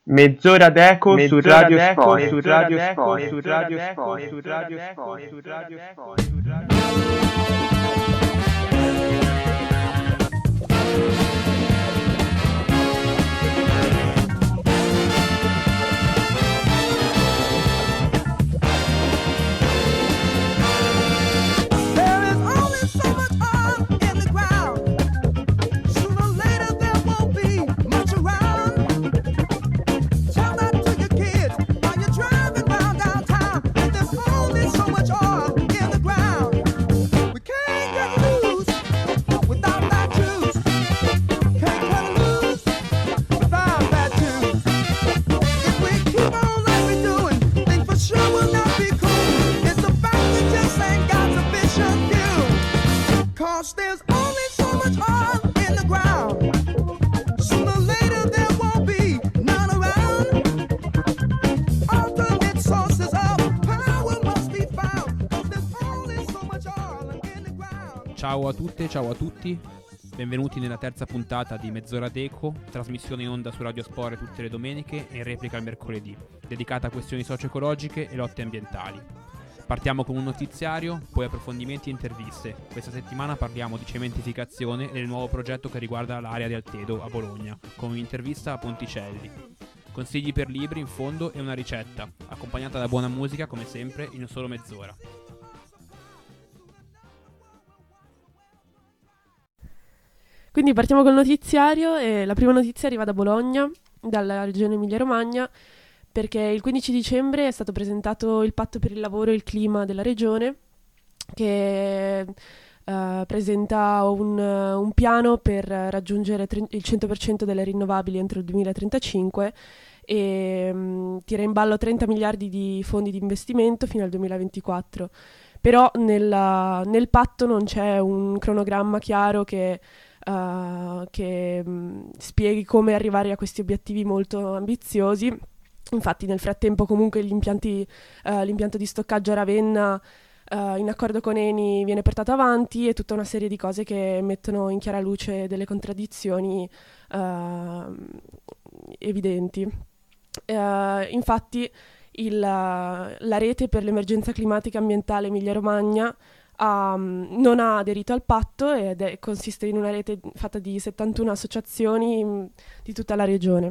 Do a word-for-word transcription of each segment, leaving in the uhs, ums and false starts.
Mezz'ora d'eco su Mezz'ora Radio d'eco Sport, su su Radio Radio Sport, Sport, su mezz'ora Radio d'eco Sport, su su Radio Radio Sport, Sport, su su Radio Radio Sport, Sport, su su Radio Radio Sport. There is only so much oil in the ground. Sooner or later there won't be much around. Tell that to your kids while you're driving round downtown. That there's only so much oil in the ground. We can't get loose without that juice. Can't get loose without that juice. If we keep on like we're doing, things for sure will not be cool. It's the fact we just ain't got sufficient fuel. Cause there's only so much oil in the ground. Sooner or later there won't be none around. Alternate sources of power must be found. Cause there's only so much oil in the ground. Ciao a tutte, ciao a tutti, benvenuti nella terza puntata di Mezz'ora d'eco, trasmissione in onda su Radio Sport tutte le domeniche e in replica il mercoledì, dedicata a questioni socio-ecologiche e lotte ambientali. Partiamo con un notiziario, poi approfondimenti e interviste. Questa settimana parliamo di cementificazione e del nuovo progetto che riguarda l'area di Altedo a Bologna, con un'intervista a Ponticelli. Consigli per libri in fondo e una ricetta, accompagnata da buona musica come sempre in solo mezz'ora. Quindi partiamo col notiziario e la prima notizia arriva da Bologna, dalla regione Emilia-Romagna, perché il quindici dicembre è stato presentato il patto per il lavoro e il clima della regione, che eh, presenta un, un piano per raggiungere tre- il cento per cento delle rinnovabili entro il duemilatrentacinque e mh, tira in ballo trenta miliardi di fondi di investimento fino al duemilaventiquattro. Però nella- nel patto non c'è un cronogramma chiaro che Uh, che mh, spieghi come arrivare a questi obiettivi molto ambiziosi. Infatti nel frattempo comunque gli impianti, uh, l'impianto di stoccaggio a Ravenna uh, in accordo con Eni viene portato avanti e tutta una serie di cose che mettono in chiara luce delle contraddizioni uh, evidenti. Uh, infatti il, la rete per l'emergenza climatica ambientale Emilia-Romagna Um, non ha aderito al patto ed è, consiste in una rete fatta di settantuno associazioni mh, di tutta la regione.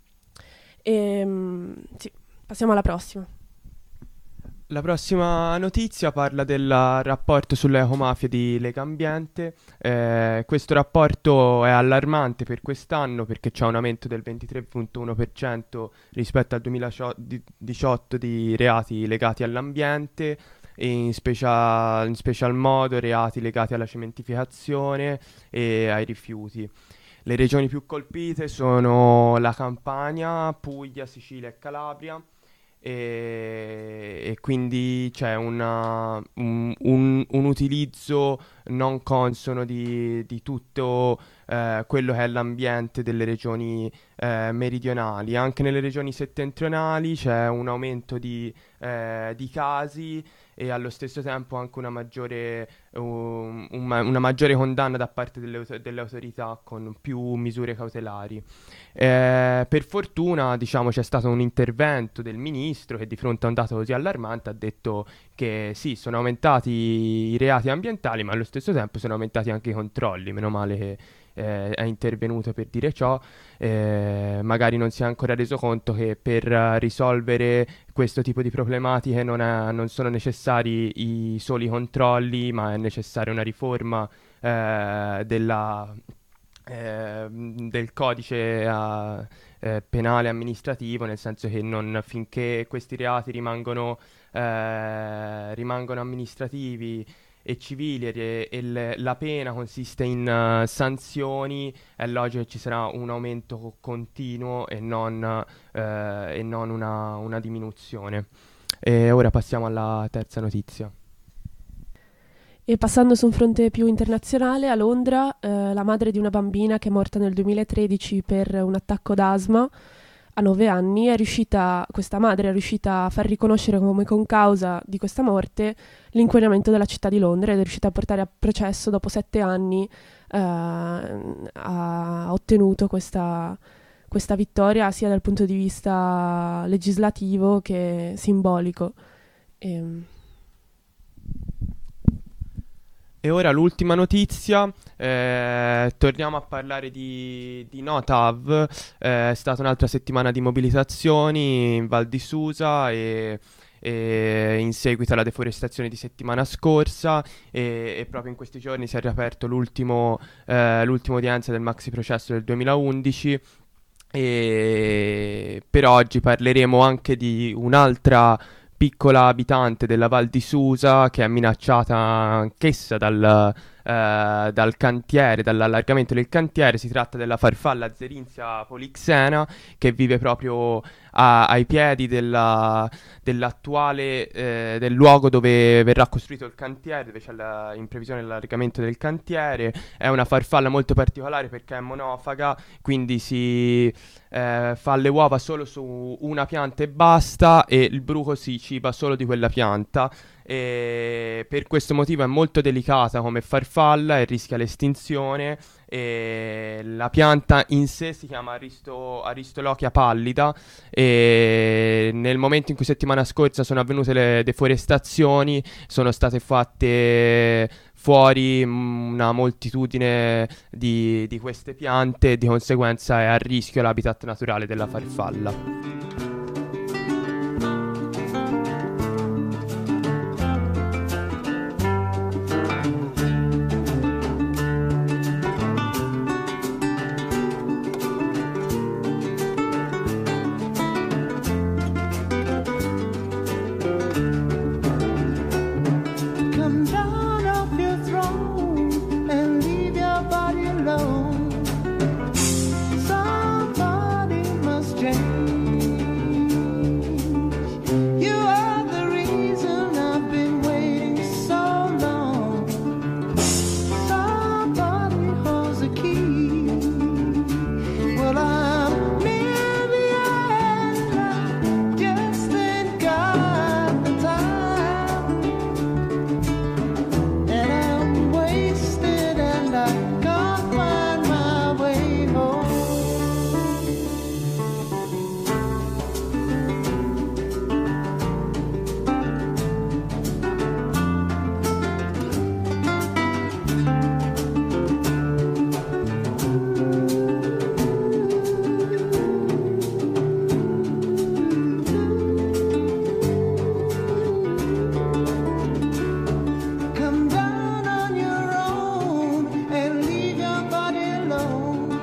E, mh, sì, passiamo alla prossima. La prossima notizia parla del rapporto sulle ecomafie di Legambiente. Eh, questo rapporto è allarmante per quest'anno perché c'è un aumento del ventitré virgola uno per cento rispetto al duemiladiciotto di reati legati all'ambiente, e in, specia- in special modo reati legati alla cementificazione e ai rifiuti. Le regioni più colpite sono la Campania, Puglia, Sicilia e Calabria. E, e quindi c'è una, un, un, un utilizzo non consono di, di tutto eh, quello che è l'ambiente delle regioni eh, meridionali. Anche nelle regioni settentrionali c'è un aumento di, eh, di casi e allo stesso tempo anche una maggiore, um, una, una maggiore condanna da parte delle, auto- delle autorità con più misure cautelari. Eh, per fortuna, diciamo, c'è stato un intervento del ministro che di fronte a un dato così allarmante ha detto che sì, sono aumentati i reati ambientali, ma allo stesso tempo sono aumentati anche i controlli. Meno male che eh, è intervenuto per dire ciò. Eh, magari non si è ancora reso conto che per uh, risolvere questo tipo di problematiche non, è, non sono necessari i soli controlli, ma è necessaria una riforma eh, della... Eh, del codice eh, eh, penale amministrativo, nel senso che non, finché questi reati rimangono, eh, rimangono amministrativi e civili e, e le- la pena consiste in eh, sanzioni, è logico che ci sarà un aumento co- continuo e non, eh, e non una, una diminuzione. E ora passiamo alla terza notizia. E passando su un fronte più internazionale, a Londra, eh, la madre di una bambina che è morta nel duemilatredici per un attacco d'asma a nove anni, è riuscita, questa madre è riuscita a far riconoscere come concausa di questa morte l'inquinamento della città di Londra ed è riuscita a portare a processo dopo sette anni, eh, ha ottenuto questa, questa vittoria sia dal punto di vista legislativo che simbolico. Ehm, E ora l'ultima notizia, eh, torniamo a parlare di, di Notav, eh, è stata un'altra settimana di mobilitazioni in Val di Susa e, e in seguito alla deforestazione di settimana scorsa e, e proprio in questi giorni si è riaperto l'ultimo, eh, l'ultima udienza del maxi processo del duemilaundici. E per oggi parleremo anche di un'altra piccola abitante della Val di Susa che è minacciata anch'essa dal, eh, dal cantiere, dall'allargamento del cantiere. Si tratta della farfalla Zerinzia polixena che vive proprio a- ai piedi della- dell'attuale eh, del luogo dove verrà costruito il cantiere, dove c'è la- in previsione l'allargamento del cantiere. È una farfalla molto particolare perché è monofaga, quindi si eh, fa le uova solo su una pianta e basta, e il bruco si ciba solo di quella pianta. E per questo motivo è molto delicata come farfalla e rischia l'estinzione. E la pianta in sé si chiama Aristo- Aristolochia pallida e nel momento in cui settimana scorsa sono avvenute le deforestazioni sono state fatte fuori mm, una moltitudine di, di queste piante e di conseguenza è a rischio l'habitat naturale della farfalla. Come down off your throne and leave your body alone. Somebody must change. You are the reason I've been waiting so long. Somebody holds the key. Well, I'm near the end. I just ain't got the time. And I'm wasted and I can't find my way home. Come down on your own and leave your body alone.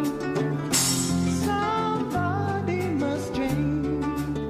Somebody must change.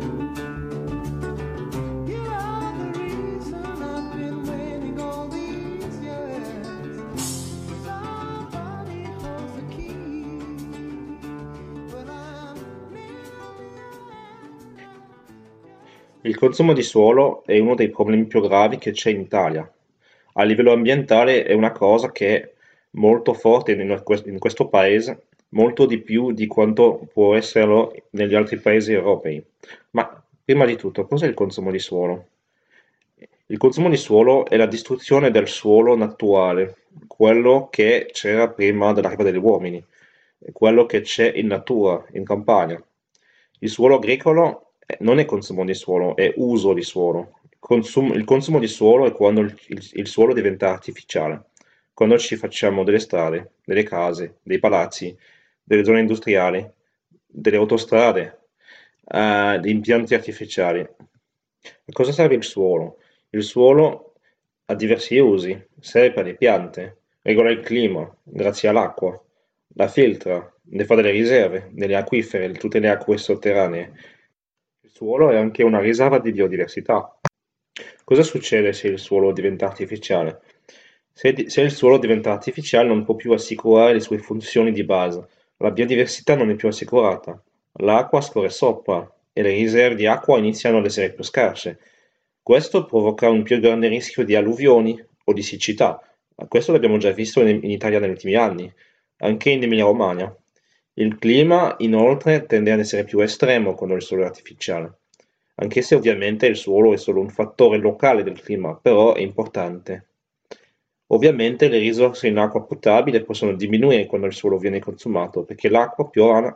You are the reason I've been waiting all these years. Somebody holds the key. But I'm near the end. Il consumo di suolo è uno dei problemi più gravi che c'è in Italia. A livello ambientale è una cosa che è molto forte in que- in questo paese, molto di più di quanto può esserlo negli altri paesi europei. Ma prima di tutto, cos'è il consumo di suolo? Il consumo di suolo è la distruzione del suolo naturale, quello che c'era prima dell'arrivo degli uomini, quello che c'è in natura, in campagna. Il suolo agricolo eh, non è consumo di suolo, è uso di suolo. Consum- il consumo di suolo è quando il, il- il suolo diventa artificiale, quando ci facciamo delle strade, delle case, dei palazzi, delle zone industriali, delle autostrade, eh, di impianti artificiali. A cosa serve il suolo? Il suolo ha diversi usi, serve per le piante, regola il clima, grazie all'acqua, la filtra, ne fa delle riserve, delle acquifere, tutte le acque sotterranee. Il suolo è anche una riserva di biodiversità. Cosa succede se il suolo diventa artificiale? Se, di- se il suolo diventa artificiale non può più assicurare le sue funzioni di base, la biodiversità non è più assicurata, l'acqua scorre sopra e le riserve di acqua iniziano ad essere più scarse. Questo provoca un più grande rischio di alluvioni o di siccità. Ma questo l'abbiamo già visto in, in Italia negli ultimi anni, anche in Emilia-Romagna. Il clima, inoltre, tende ad essere più estremo quando il suolo è artificiale, anche se ovviamente il suolo è solo un fattore locale del clima, però è importante. Ovviamente le risorse in acqua potabile possono diminuire quando il suolo viene consumato, perché l'acqua piovana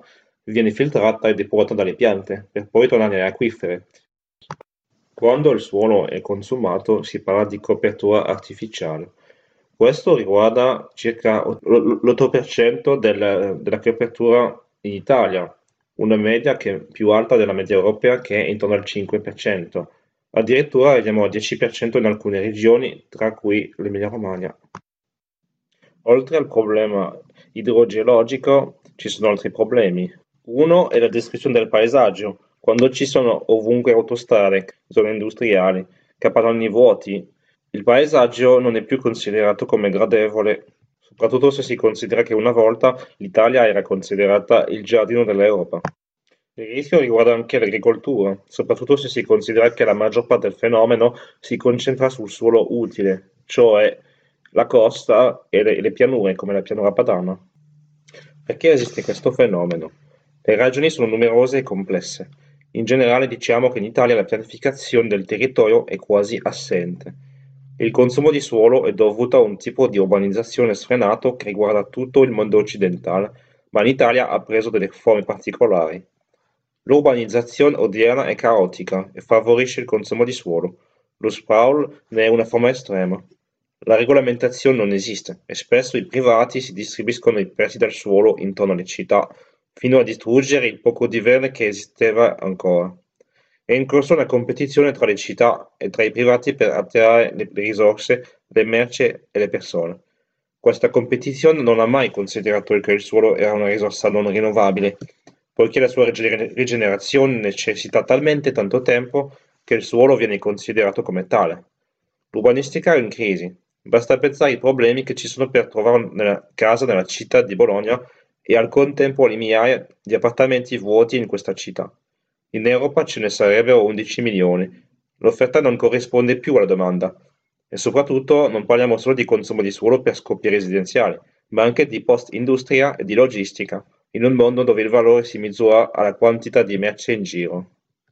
viene filtrata e depurata dalle piante, per poi tornare nelle acquifere. Quando il suolo è consumato si parla di copertura artificiale. Questo riguarda circa l'otto per cento del- della copertura in Italia, una media che è più alta della media europea che è intorno al cinque per cento. Addirittura arriviamo al dieci per cento in alcune regioni, tra cui l'Emilia-Romagna. Oltre al problema idrogeologico ci sono altri problemi. Uno è la distruzione del paesaggio. Quando ci sono ovunque autostrade, zone industriali, capannoni vuoti, il paesaggio non è più considerato come gradevole, soprattutto se si considera che una volta l'Italia era considerata il giardino dell'Europa. Il rischio riguarda anche l'agricoltura, soprattutto se si considera che la maggior parte del fenomeno si concentra sul suolo utile, cioè la costa e le, le pianure, come la pianura padana. Perché esiste questo fenomeno? Le ragioni sono numerose e complesse. In generale diciamo che in Italia la pianificazione del territorio è quasi assente. Il consumo di suolo è dovuto a un tipo di urbanizzazione sfrenato che riguarda tutto il mondo occidentale, ma in Italia ha preso delle forme particolari. L'urbanizzazione odierna è caotica e favorisce il consumo di suolo. Lo sprawl ne è una forma estrema. La regolamentazione non esiste e spesso i privati si distribuiscono i pezzi del suolo intorno alle città, fino a distruggere il poco di verde che esisteva ancora. È in corso una competizione tra le città e tra i privati per attirare le risorse, le merci e le persone. Questa competizione non ha mai considerato che il suolo era una risorsa non rinnovabile, poiché la sua rigener- rigenerazione necessita talmente tanto tempo che il suolo viene considerato come tale. L'urbanistica è in crisi, basta pensare ai problemi che ci sono per trovare una casa nella città di Bologna e al contempo alle migliaia di appartamenti vuoti in questa città. In Europa ce ne sarebbero undici milioni, l'offerta non corrisponde più alla domanda e soprattutto non parliamo solo di consumo di suolo per scopi residenziali, ma anche di post-industria e di logistica, in un mondo dove il valore si misura alla quantità di merce in giro.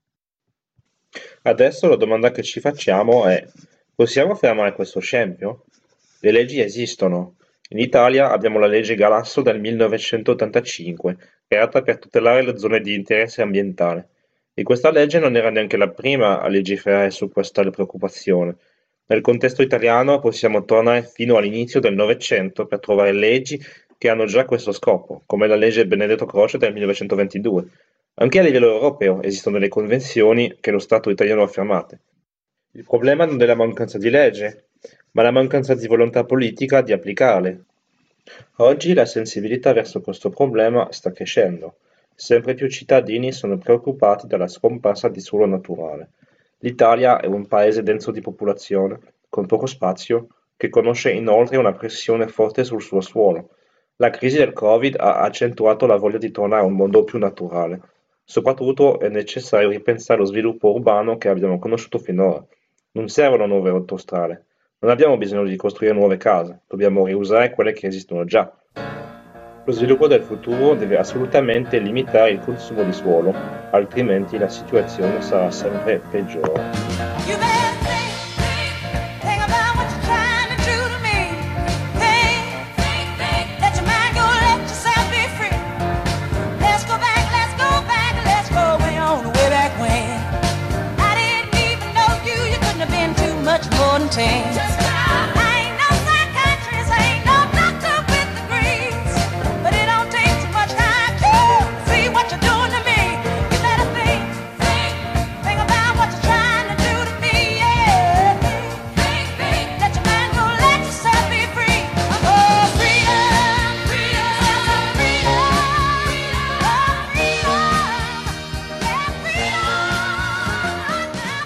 Adesso la domanda che ci facciamo è: possiamo fermare questo scempio? Le leggi esistono. In Italia abbiamo la legge Galasso del millenovecentottantacinque, creata per tutelare le zone di interesse ambientale. E questa legge non era neanche la prima a legiferare su questa preoccupazione. Nel contesto italiano possiamo tornare fino all'inizio del Novecento per trovare leggi che hanno già questo scopo, come la legge Benedetto Croce del millenovecentoventidue. Anche a livello europeo esistono delle convenzioni che lo Stato italiano ha firmate. Il problema non è la mancanza di legge, ma la mancanza di volontà politica di applicarle. Oggi la sensibilità verso questo problema sta crescendo. Sempre più cittadini sono preoccupati dalla scomparsa di suolo naturale. L'Italia è un paese denso di popolazione, con poco spazio, che conosce inoltre una pressione forte sul suo suolo. La crisi del Covid ha accentuato la voglia di tornare a un mondo più naturale. Soprattutto è necessario ripensare lo sviluppo urbano che abbiamo conosciuto finora. Non servono nuove autostrade, non abbiamo bisogno di costruire nuove case, dobbiamo riusare quelle che esistono già. Lo sviluppo del futuro deve assolutamente limitare il consumo di suolo, altrimenti la situazione sarà sempre peggiore. You better think, think, think about what you're trying to do to me. Think, think, think, let your mind go, let yourself be free. Let's go back, let's go back, let's go way on, way back when. I didn't even know you, you couldn't have been too much more than ten. I ain't no psychiatrist, I ain't no doctor with degrees, but it don't take too much time to see what you're doing to me. You better think, think, think about what you're trying to do to me, yeah. Think, think, let your mind go, let yourself be free. Oh, freedom, freedom, freedom, oh, freedom, yeah, freedom, freedom,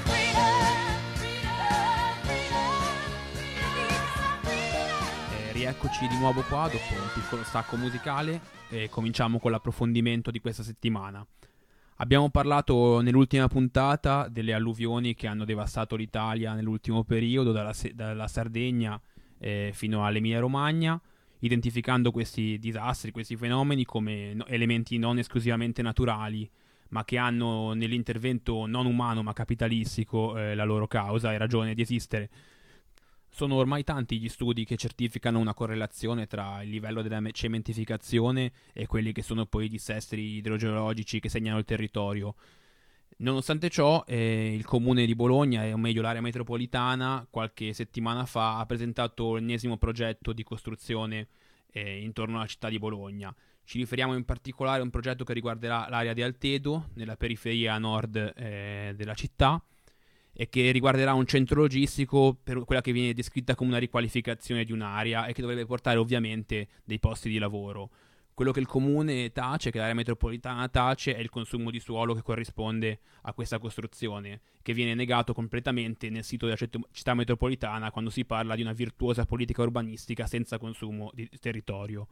freedom, freedom. Eh, rieccoci di nuovo qua dopo un piccolo stacco musicale e cominciamo con l'approfondimento di questa settimana. Abbiamo parlato nell'ultima puntata delle alluvioni che hanno devastato l'Italia nell'ultimo periodo, dalla, Se- dalla Sardegna eh, fino all'Emilia Romagna, identificando questi disastri, questi fenomeni come no- elementi non esclusivamente naturali, ma che hanno nell'intervento non umano ma capitalistico eh, la loro causa e ragione di esistere. Sono ormai tanti gli studi che certificano una correlazione tra il livello della me- cementificazione e quelli che sono poi i dissestri idrogeologici che segnano il territorio. Nonostante ciò, eh, il comune di Bologna, o meglio l'area metropolitana, qualche settimana fa ha presentato l'ennesimo progetto di costruzione eh, intorno alla città di Bologna. Ci riferiamo in particolare a un progetto che riguarderà l'area di Altedo, nella periferia nord eh, della città, e che riguarderà un centro logistico per quella che viene descritta come una riqualificazione di un'area e che dovrebbe portare ovviamente dei posti di lavoro. Quello che il comune tace, che l'area metropolitana tace, è il consumo di suolo che corrisponde a questa costruzione, che viene negato completamente nel sito della città metropolitana quando si parla di una virtuosa politica urbanistica senza consumo di territorio.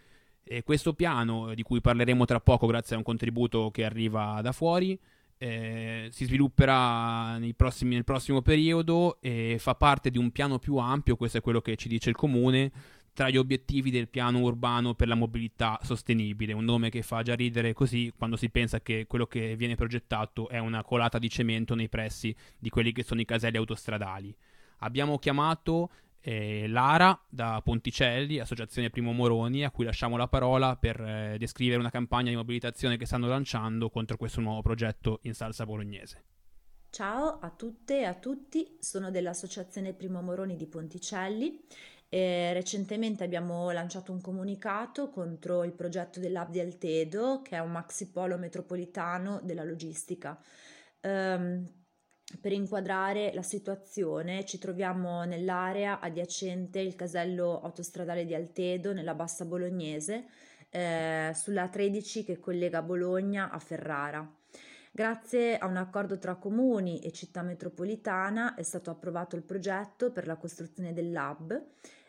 E questo piano, di cui parleremo tra poco grazie a un contributo che arriva da fuori, eh, si svilupperà nei prossimi, nel prossimo periodo e fa parte di un piano più ampio, questo è quello che ci dice il comune, tra gli obiettivi del piano urbano per la mobilità sostenibile, un nome che fa già ridere così quando si pensa che quello che viene progettato è una colata di cemento nei pressi di quelli che sono i caselli autostradali. Abbiamo chiamato eh, Lara da Ponticelli, Associazione Primo Moroni, a cui lasciamo la parola per eh, descrivere una campagna di mobilitazione che stanno lanciando contro questo nuovo progetto in salsa bolognese. Ciao a tutte e a tutti, sono dell'Associazione Primo Moroni di Ponticelli. E recentemente abbiamo lanciato un comunicato contro il progetto dell'Hub di Altedo, che è un maxi polo metropolitano della logistica. Ehm, per inquadrare la situazione, ci troviamo nell'area adiacente il casello autostradale di Altedo, nella Bassa Bolognese, eh, sulla tredici che collega Bologna a Ferrara. Grazie a un accordo tra comuni e città metropolitana è stato approvato il progetto per la costruzione dell'hub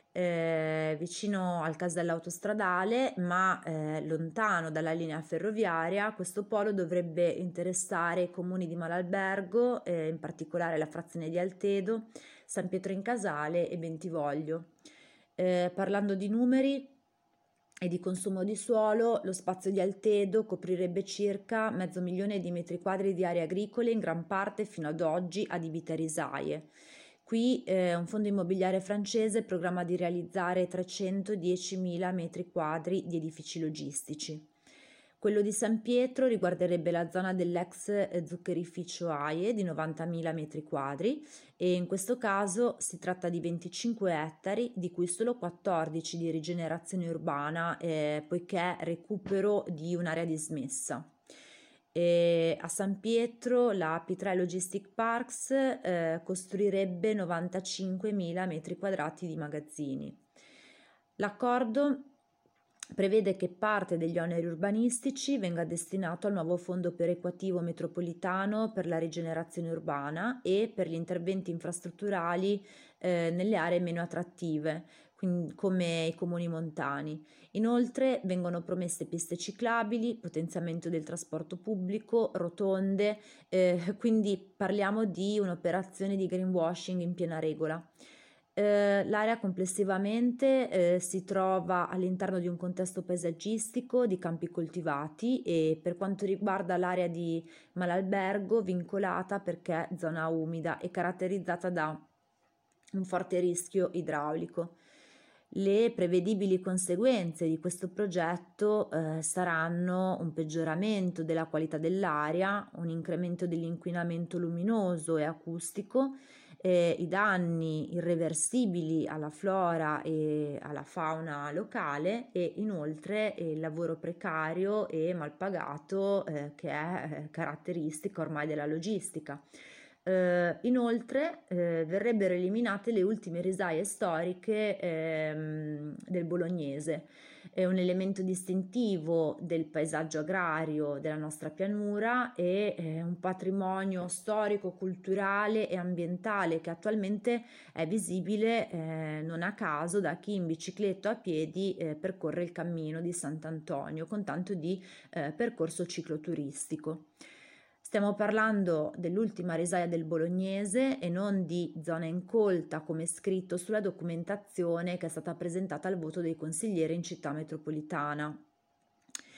eh, vicino al casello autostradale, ma eh, lontano dalla linea ferroviaria. Questo polo dovrebbe interessare i comuni di Malalbergo, eh, in particolare la frazione di Altedo, San Pietro in Casale e Bentivoglio. Eh, parlando di numeri e di consumo di suolo, lo spazio di Altedo coprirebbe circa mezzo milione di metri quadri di aree agricole, in gran parte fino ad oggi adibite a risaie. Qui eh, un fondo immobiliare francese programma di realizzare trecentodiecimila metri quadri di edifici logistici. Quello di San Pietro riguarderebbe la zona dell'ex zuccherificio Aie di novantamila metri quadri e in questo caso si tratta di venticinque ettari, di cui solo quattordici di rigenerazione urbana, eh, poiché recupero di un'area dismessa. E a San Pietro la P tre Logistic Parks eh, costruirebbe novantacinquemila metri quadrati di magazzini. L'accordo prevede che parte degli oneri urbanistici venga destinato al nuovo fondo perequativo metropolitano per la rigenerazione urbana e per gli interventi infrastrutturali eh, nelle aree meno attrattive, quindi come i comuni montani. Inoltre vengono promesse piste ciclabili, potenziamento del trasporto pubblico, rotonde, eh, quindi parliamo di un'operazione di greenwashing in piena regola. Eh, l'area complessivamente eh, si trova all'interno di un contesto paesaggistico di campi coltivati e per quanto riguarda l'area di Malalbergo vincolata perché zona umida e caratterizzata da un forte rischio idraulico. Le prevedibili conseguenze di questo progetto eh, saranno un peggioramento della qualità dell'aria, un incremento dell'inquinamento luminoso e acustico, eh, i danni irreversibili alla flora e alla fauna locale e inoltre il lavoro precario e mal pagato eh, che è caratteristica ormai della logistica. Uh, inoltre uh, verrebbero eliminate le ultime risaie storiche ehm, del bolognese. È un elemento distintivo del paesaggio agrario della nostra pianura e è un patrimonio storico, culturale e ambientale che attualmente è visibile eh, non a caso da chi in bicicletta o a piedi eh, percorre il cammino di Sant'Antonio con tanto di eh, percorso cicloturistico. Stiamo parlando dell'ultima risaia del bolognese e non di zona incolta come scritto sulla documentazione che è stata presentata al voto dei consiglieri in città metropolitana.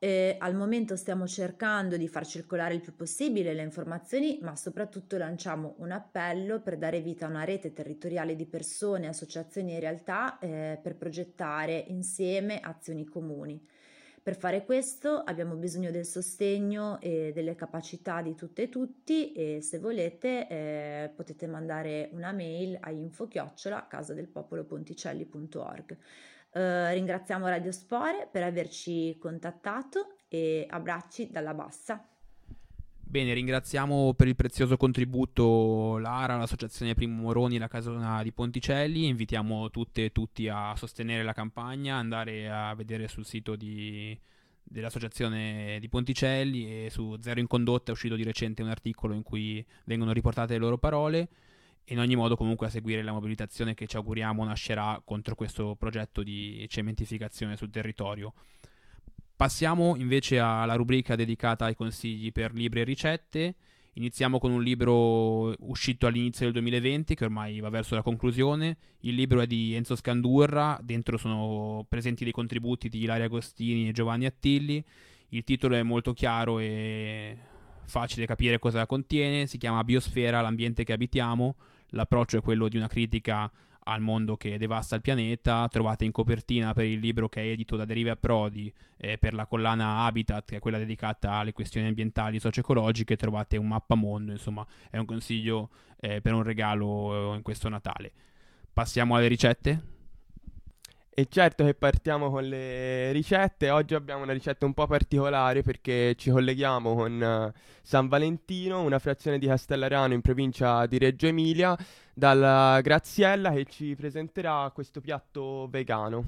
E al momento stiamo cercando di far circolare il più possibile le informazioni, ma soprattutto lanciamo un appello per dare vita a una rete territoriale di persone, associazioni e realtà eh, per progettare insieme azioni comuni. Per fare questo abbiamo bisogno del sostegno e delle capacità di tutte e tutti e se volete eh, potete mandare una mail a info chiocciola casadelpopoloponticelli punto org. Eh, ringraziamo Radio Spore per averci contattato e abbracci dalla bassa. Bene, ringraziamo per il prezioso contributo l'Ara, l'Associazione Primo Moroni e la Casona di Ponticelli. Invitiamo tutte e tutti a sostenere la campagna, andare a vedere sul sito di, dell'Associazione di Ponticelli, e su Zero in Condotta è uscito di recente un articolo in cui vengono riportate le loro parole. In ogni modo comunque a seguire la mobilitazione che ci auguriamo nascerà contro questo progetto di cementificazione sul territorio. Passiamo invece alla rubrica dedicata ai consigli per libri e ricette. Iniziamo con un libro uscito all'inizio del duemilaventi che ormai va verso la conclusione. Il libro è di Enzo Scandurra, dentro sono presenti dei contributi di Ilaria Agostini e Giovanni Attilli. Il titolo è molto chiaro e facile capire cosa contiene, si chiama Biosfera, l'ambiente che abitiamo. L'approccio è quello di una critica al mondo che devasta il pianeta. Trovate in copertina per il libro, che è edito da Derive a Prodi, eh, per la collana Habitat, che è quella dedicata alle questioni ambientali e socio-ecologiche, trovate un mappamondo. Insomma, è un consiglio eh, per un regalo eh, in questo Natale. Passiamo alle ricette. E certo che partiamo con le ricette. Oggi abbiamo una ricetta un po' particolare perché ci colleghiamo con eh, San Valentino, una frazione di Castellarano in provincia di Reggio Emilia, dalla Graziella che ci presenterà questo piatto vegano.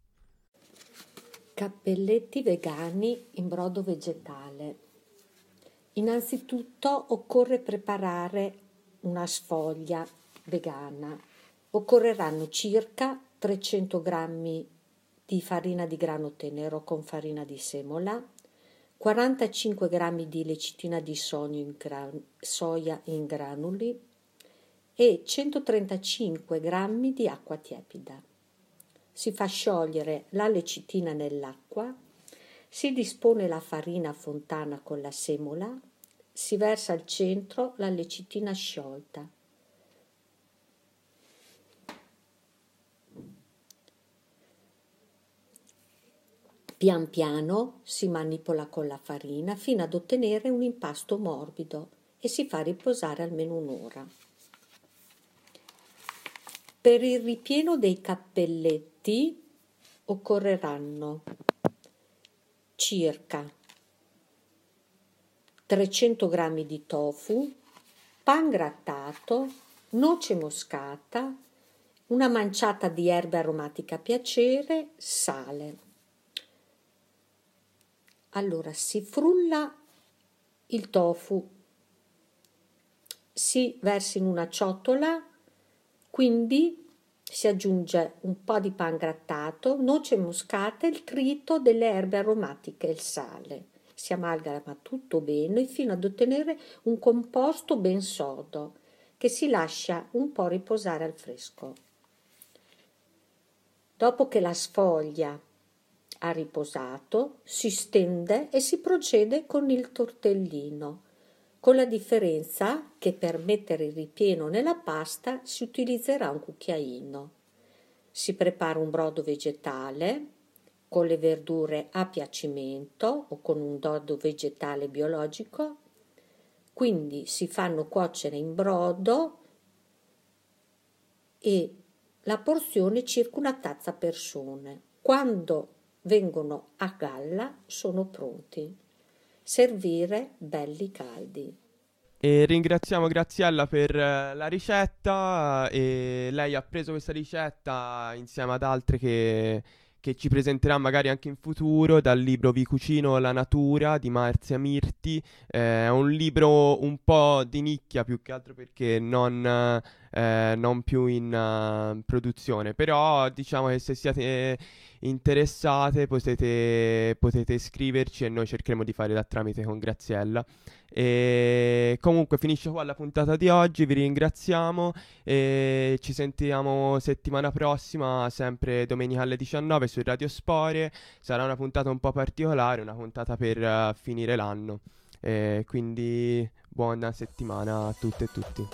Cappelletti vegani in brodo vegetale. Innanzitutto occorre preparare una sfoglia vegana. Occorreranno circa trecento grammi di farina di grano tenero con farina di semola, quarantacinque grammi di lecitina di soia in, gran- soia in granuli e centotrentacinque grammi di acqua tiepida. Si fa sciogliere la lecitina nell'acqua, si dispone la farina a fontana con la semola, si versa al centro la lecitina sciolta. Pian piano si manipola con la farina fino ad ottenere un impasto morbido e si fa riposare almeno un'ora. Per il ripieno dei cappelletti occorreranno circa trecento grammi di tofu, pan grattato, noce moscata, una manciata di erbe aromatiche a piacere, sale. Allora si frulla il tofu, si versa in una ciotola, quindi si aggiunge un po' di pan grattato, noce moscata, il trito delle erbe aromatiche e il sale. Si amalgama tutto bene fino ad ottenere un composto ben sodo che si lascia un po' riposare al fresco. Dopo che la sfoglia ha riposato, si stende e si procede con il tortellino, con la differenza che per mettere il ripieno nella pasta si utilizzerà un cucchiaino. Si prepara un brodo vegetale con le verdure a piacimento o con un brodo vegetale biologico, quindi si fanno cuocere in brodo e la porzione circa una tazza a persone. Quando vengono a galla sono pronti. Servire belli caldi. E ringraziamo Graziella per eh, la ricetta, e lei ha preso questa ricetta insieme ad altre che, che ci presenterà magari anche in futuro, dal libro Vi cucino la natura di Marzia Mirti. Eh, è un libro un po' di nicchia, più che altro perché non, eh, eh, non più in eh, produzione. Però diciamo che se siete interessate potete, potete scriverci e noi cercheremo di fare da tramite con Graziella. E comunque finisce qua la puntata di oggi, vi ringraziamo e ci sentiamo settimana prossima, sempre domenica alle diciannove su Radio Spore. Sarà una puntata un po' particolare, una puntata per uh, finire l'anno. E quindi buona settimana a tutte e tutti.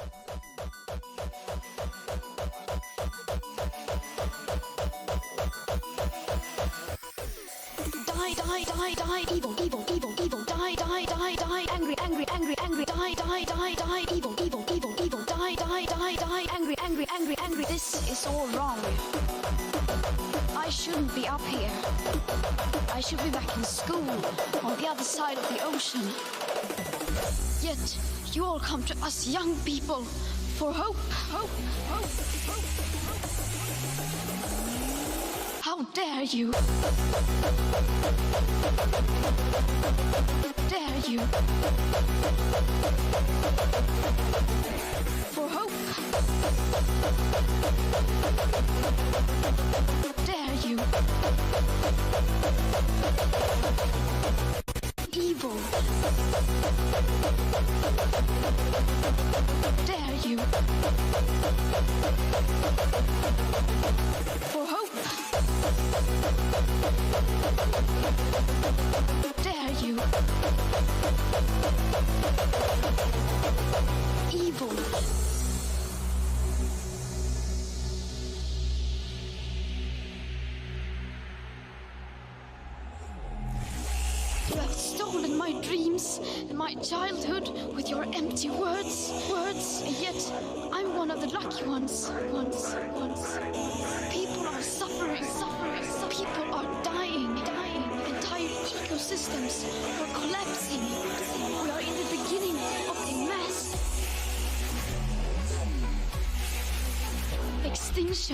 Die, die, die, die, evil, evil, evil, evil, die, die, die, die, angry, angry, angry, angry, die, die, die, die, evil, evil, evil, evil, die, die, die, die, angry, angry, angry, angry. This is all wrong. I shouldn't be up here. I should be back in school, on the other side of the ocean. Yet, you all come to us young people for hope, hope, hope, hope. How dare you? Dare you? For hope? Dare you? Evil? Dare you? For hope? Dare you? Evil? You have stolen my dreams and my childhood with your empty words, words, and yet I'm one of the lucky ones, ones, ones. People are suffering, suffering, suffering. People are dying, dying. Entire ecosystems are collapsing. We are in the beginning of a mass extinction.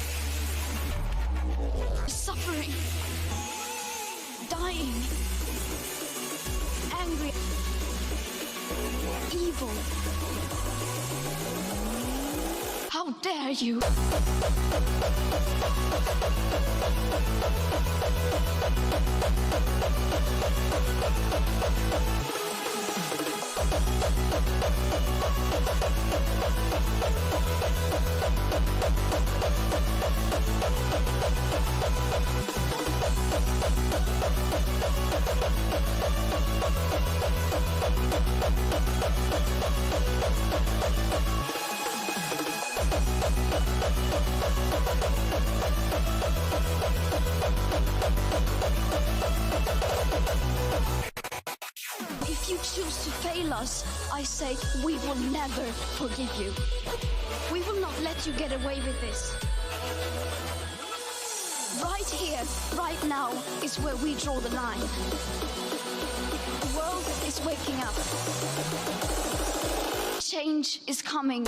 Suffering, dying, angry, evil. How dare you? If you choose to fail us, I say we will never forgive you. We will not let you get away with this. Right here, right now, is where we draw the line. The world is waking up. Change is coming.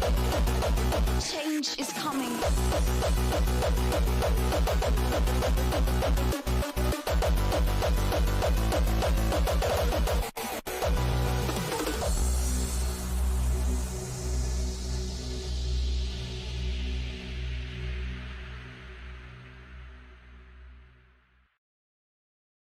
Change is coming.